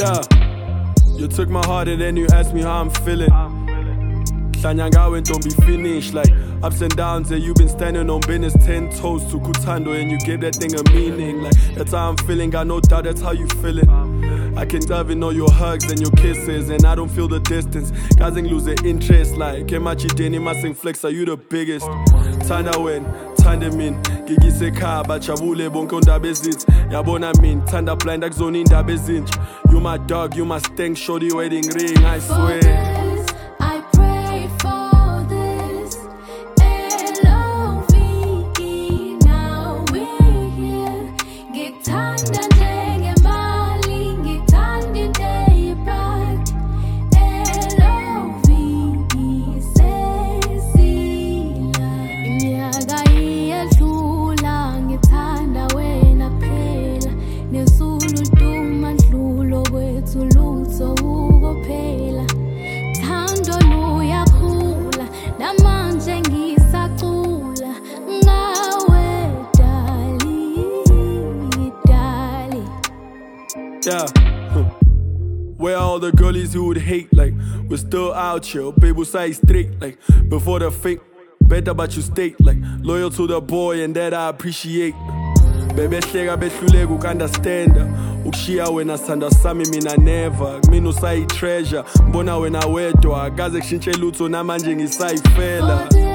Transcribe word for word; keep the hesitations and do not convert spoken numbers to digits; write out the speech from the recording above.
Yeah, you took my heart and then you asked me how I'm feeling. Hlanyanga don't be finished, like ups and downs, and you've been standing on business ten toes to Kutando, and you gave that thing a meaning. Like that's how I'm feeling, got no doubt that's how you feeling. I can dive in all your hugs and your kisses, and I don't feel the distance. Guys ain't losing interest, like Kemachi Deni Masing Flex, are you the biggest? Tanda win, Tanda min, Gigi Seka, Bachabule Bonko Ndabezit, Yabona min, Tanda blind Axoni Ndabezinch. You my dog, you my stank, shorty wedding ring, I swear. Yeah, huh. Where are all the girlies who would hate? Like, we're still out here, baby, say straight. Like, before the fake, better about you state. Like, loyal to the boy, and that I appreciate. Baby, hleka behluleka ukunderstanda. Ukushiya wena sanda sami mina never. Mina usayi treasure, mbona wena wedwa. Akaze kushintshe lutho namanje ngisayifela.